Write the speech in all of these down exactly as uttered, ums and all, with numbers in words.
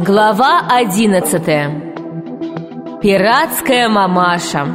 Глава одиннадцатая. Пиратская мамаша.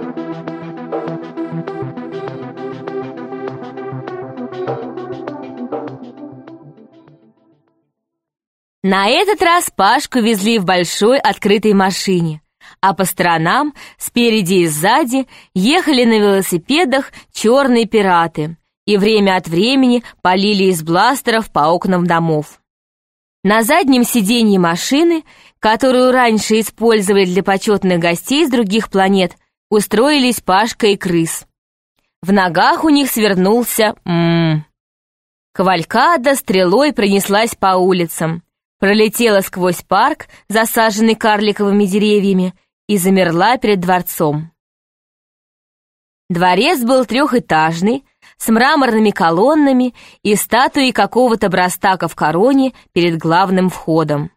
На этот раз Пашку везли в большой открытой машине, а по сторонам, спереди и сзади, ехали на велосипедах черные пираты и время от времени полили из бластеров по окнам домов. На заднем сиденье машины, которую раньше использовали для почетных гостей с других планет, устроились Пашка и Крыс. В ногах у них свернулся м-м. Кавалькада стрелой пронеслась по улицам, пролетела сквозь парк, засаженный карликовыми деревьями, и замерла перед дворцом. Дворец был трехэтажный, с мраморными колоннами и статуей какого-то брастака в короне перед главным входом.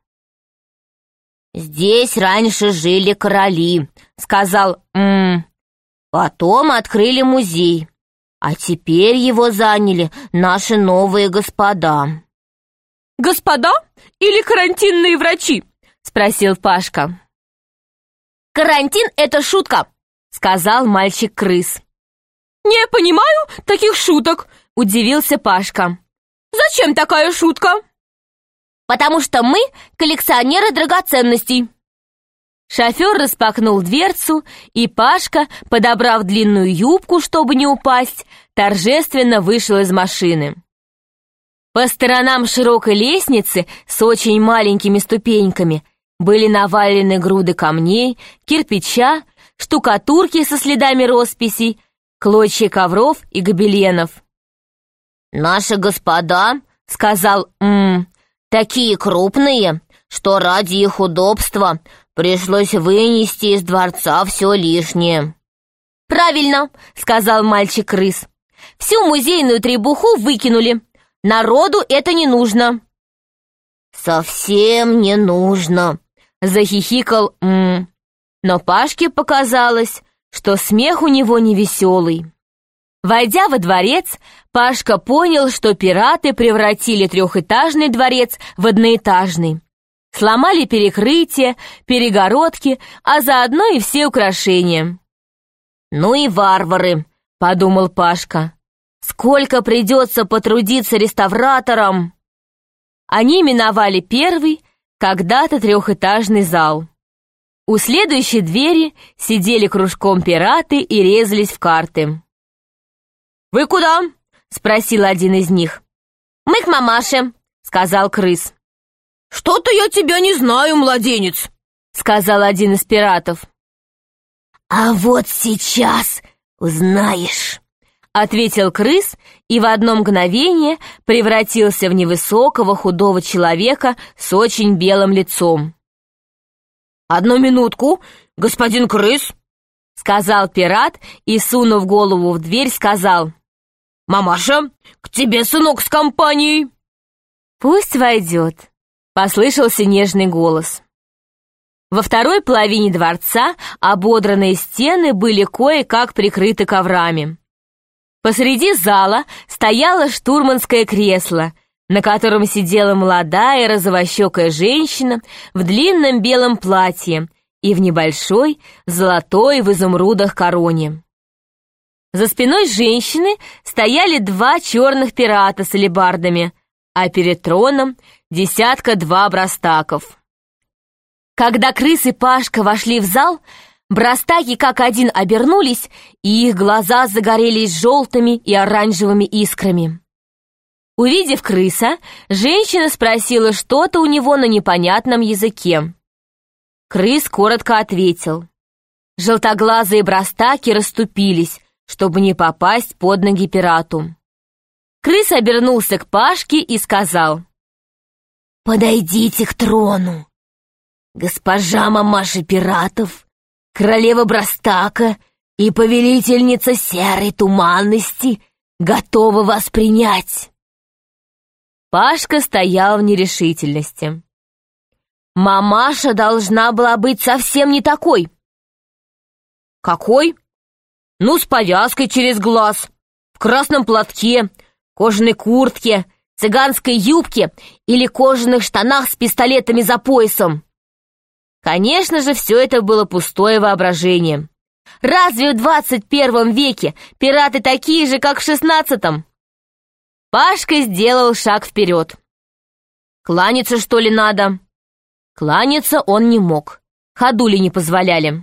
«Здесь раньше жили короли», — сказал м-м. «Потом открыли музей, а теперь его заняли наши новые господа». «Господа или карантинные врачи?» — спросил Пашка. «Карантин — это шутка», — сказал мальчик-крыс. «Не понимаю таких шуток», — удивился Пашка. «Зачем такая шутка?» «Потому что мы коллекционеры драгоценностей». Шофер распахнул дверцу, и Пашка, подобрав длинную юбку, чтобы не упасть, торжественно вышел из машины. По сторонам широкой лестницы с очень маленькими ступеньками были навалены груды камней, кирпича, штукатурки со следами росписей, клочья ковров и гобеленов. «Наши господа, — сказал м-м, — такие крупные, что ради их удобства пришлось вынести из дворца все лишнее». «Правильно, — сказал мальчик-крыс, — всю музейную требуху выкинули. Народу это не нужно». «Совсем не нужно», — захихикал м-м. Но Пашке показалось, что смех у него невеселый. Войдя во дворец, Пашка понял, что пираты превратили трехэтажный дворец в одноэтажный. Сломали перекрытия, перегородки, а заодно и все украшения. «Ну и варвары», — подумал Пашка. «Сколько придется потрудиться реставраторам!» Они миновали первый, когда-то трехэтажный зал. У следующей двери сидели кружком пираты и резались в карты. «Вы куда?» — спросил один из них. «Мы к мамаше», — сказал крыс. «Что-то я тебя не знаю, младенец», — сказал один из пиратов. «А вот сейчас узнаешь», — ответил крыс и в одно мгновение превратился в невысокого худого человека с очень белым лицом. «Одну минутку, господин крыс», — сказал пират и, сунув голову в дверь, сказал: «Мамаша, к тебе сынок с компанией». «Пусть войдет», — послышался нежный голос. Во второй половине дворца ободранные стены были кое-как прикрыты коврами. Посреди зала стояло штурманское кресло, на котором сидела молодая розовощекая женщина в длинном белом платье и в небольшой, золотой в изумрудах короне. За спиной женщины стояли два черных пирата с алебардами, а перед троном десятка-два брастаков. Когда крыс и Пашка вошли в зал, брастаки как один обернулись, и их глаза загорелись желтыми и оранжевыми искрами. Увидев крыса, женщина спросила что-то у него на непонятном языке. Крыс коротко ответил. Желтоглазые брастаки расступились, чтобы не попасть под ноги пирату. Крыс обернулся к Пашке и сказал: «Подойдите к трону. Госпожа мамаша пиратов, королева Брастака и повелительница серой туманности готова вас принять». Пашка стоял в нерешительности. «Мамаша должна была быть совсем не такой». «Какой? Ну, с повязкой через глаз, в красном платке, кожаной куртке, цыганской юбке или кожаных штанах с пистолетами за поясом. Конечно же, все это было пустое воображение. Разве в двадцать первом веке пираты такие же, как в шестнадцатом? Пашка сделал шаг вперед. Кланяться, что ли, надо? Кланяться он не мог. Ходули не позволяли.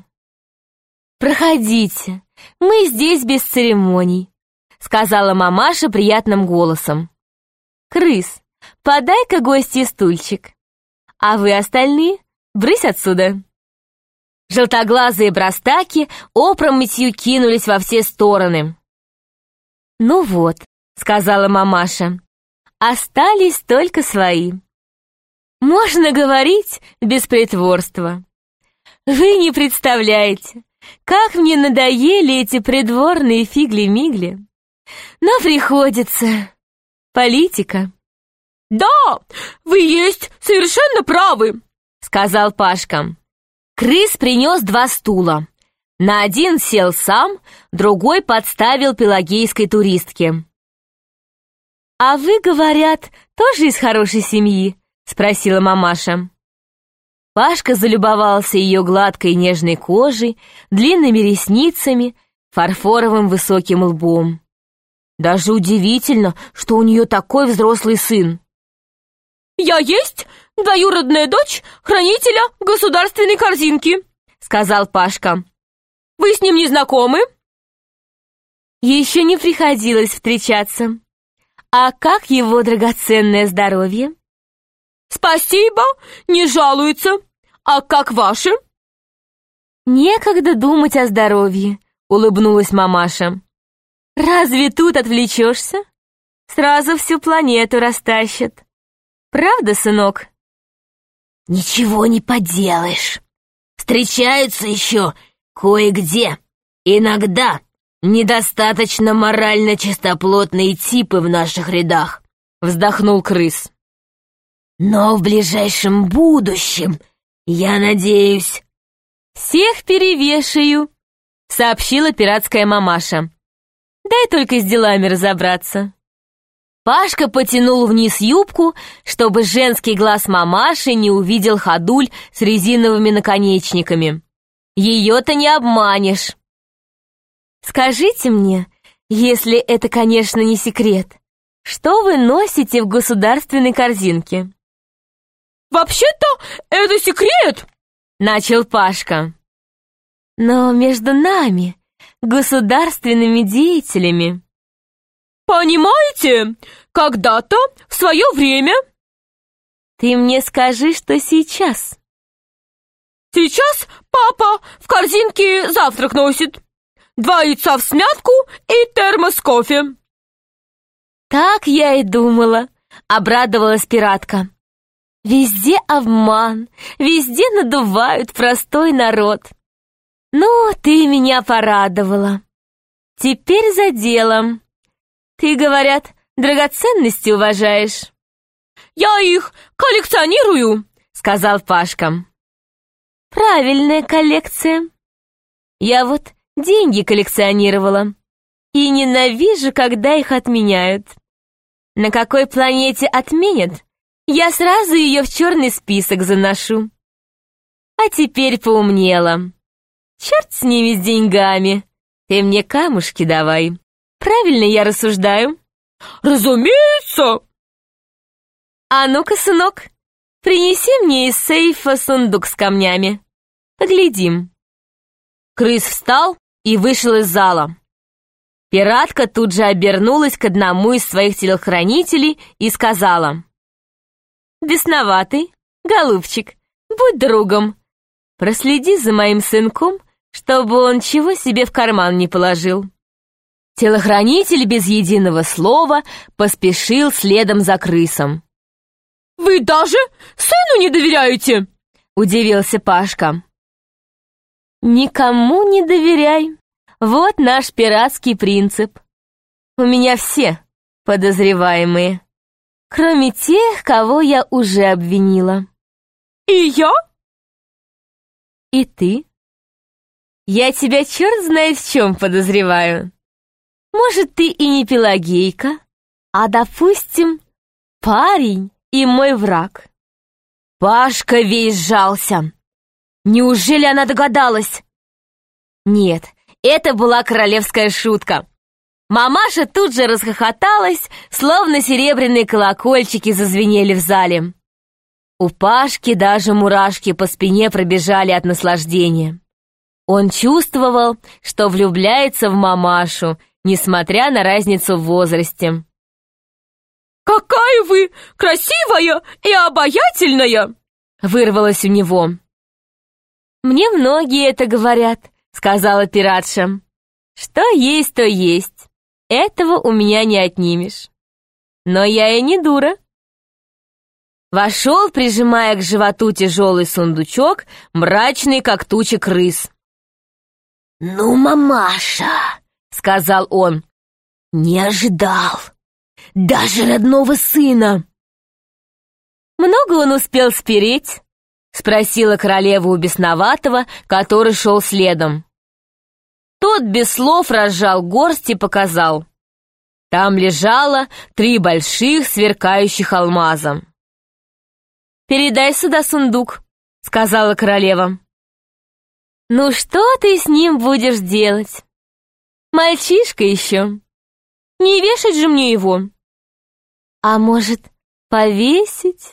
«Проходите, мы здесь без церемоний», — сказала мамаша приятным голосом. «Крыс, подай-ка гостье стульчик. А вы остальные, брысь отсюда». Желтоглазые брастаки опрометью кинулись во все стороны. «Ну вот», — сказала мамаша, — «остались только свои. Можно говорить без притворства. Вы не представляете, как мне надоели эти придворные фигли-мигли. Но приходится. Политика». «Да, вы есть совершенно правы», — сказал Пашка. Крыс принес два стула. На один сел сам, другой подставил пелагейской туристке. «А вы, говорят, тоже из хорошей семьи?» — спросила мамаша. Пашка залюбовался ее гладкой нежной кожей, длинными ресницами, фарфоровым высоким лбом. Даже удивительно, что у нее такой взрослый сын. «Я есть двоюродная дочь хранителя государственной корзинки», — сказал Пашка. «Вы с ним не знакомы?» «Еще не приходилось встречаться. А как его драгоценное здоровье?» «Спасибо, не жалуется. А как ваше?» «Некогда думать о здоровье», — улыбнулась мамаша. «Разве тут отвлечешься? Сразу всю планету растащат. Правда, сынок?» «Ничего не поделаешь. Встречаются еще кое-где. Иногда недостаточно морально чистоплотные типы в наших рядах», — вздохнул крыс. «Но в ближайшем будущем, я надеюсь...» «Всех перевешаю», — сообщила пиратская мамаша. «Дай только с делами разобраться». Пашка потянул вниз юбку, чтобы женский глаз мамаши не увидел ходуль с резиновыми наконечниками. Ее-то не обманешь. «Скажите мне, если это, конечно, не секрет, что вы носите в государственной корзинке?» «Вообще-то это секрет!» — начал Пашка. «Но между нами, государственными деятелями...» «Понимаете, когда-то, в свое время...» «Ты мне скажи, что сейчас...» «Сейчас папа в корзинке завтрак носит. Два яйца всмятку и термос кофе». «Так я и думала», — обрадовалась пиратка. «Везде обман, везде надувают простой народ. Ну, ты меня порадовала. Теперь за делом. Ты, говорят, драгоценности уважаешь?» «Я их коллекционирую», — сказал Пашка. «Правильная коллекция. Я вот деньги коллекционировала и ненавижу, когда их отменяют. На какой планете отменят, я сразу ее в черный список заношу. А теперь поумнела. Черт с ними, с деньгами. Ты мне камушки давай. Правильно я рассуждаю?» «Разумеется!» «А ну-ка, сынок, принеси мне из сейфа сундук с камнями. Поглядим». Крыс встал и вышел из зала. Пиратка тут же обернулась к одному из своих телохранителей и сказала: «Бесноватый, голубчик, будь другом. Проследи за моим сынком, чтобы он чего себе в карман не положил». Телохранитель без единого слова поспешил следом за крысом. «Вы даже сыну не доверяете?» — удивился Пашка. «Никому не доверяй. Вот наш пиратский принцип. У меня все подозреваемые, кроме тех, кого я уже обвинила». «И я?» «И ты? Я тебя черт знает в чем подозреваю. Может, ты и не Пелагейка, а, допустим, парень и мой враг». Пашка весь сжался. Неужели она догадалась? Нет, это была королевская шутка. Мамаша тут же расхохоталась, словно серебряные колокольчики зазвенели в зале. У Пашки даже мурашки по спине пробежали от наслаждения. Он чувствовал, что влюбляется в мамашу, несмотря на разницу в возрасте. «Какая вы красивая и обаятельная!» Вырвалось у него. «Мне многие это говорят», — сказала пиратша. «Что есть, то есть. Этого у меня не отнимешь. Но я и не дура». Вошел, прижимая к животу тяжелый сундучок, мрачный, как туча крыс. «Ну, мамаша», — сказал он, — «не ожидал. Даже родного сына». «Много он успел спереть?» — спросила королева у бесноватого, который шел следом. Тот без слов разжал горсть и показал. Там лежало три больших сверкающих алмаза. «Передай сюда сундук», — сказала королева. «Ну что ты с ним будешь делать? Мальчишка еще. Не вешать же мне его. А может, повесить?»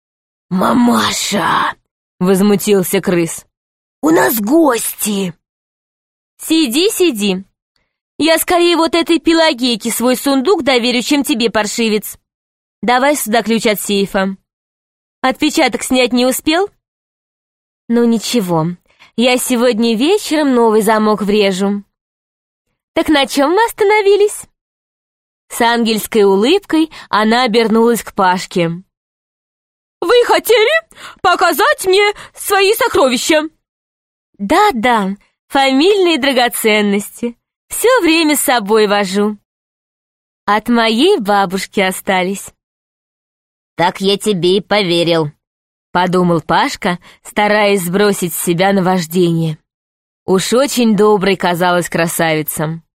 «Мамаша!» — возмутился крыс. «У нас гости!» «Сиди, сиди. Я скорее вот этой Пелагейке свой сундук доверю, чем тебе, паршивец. Давай сюда ключ от сейфа. Отпечаток снять не успел? Ну ничего, я сегодня вечером новый замок врежу. Так на чем мы остановились?» С ангельской улыбкой она обернулась к Пашке. «Вы хотели показать мне свои сокровища?» «Да-да, фамильные драгоценности. Все время с собой вожу. От моей бабушки остались». «Так я тебе и поверил», — подумал Пашка, стараясь сбросить с себя наваждение. Уж очень доброй казалась красавица.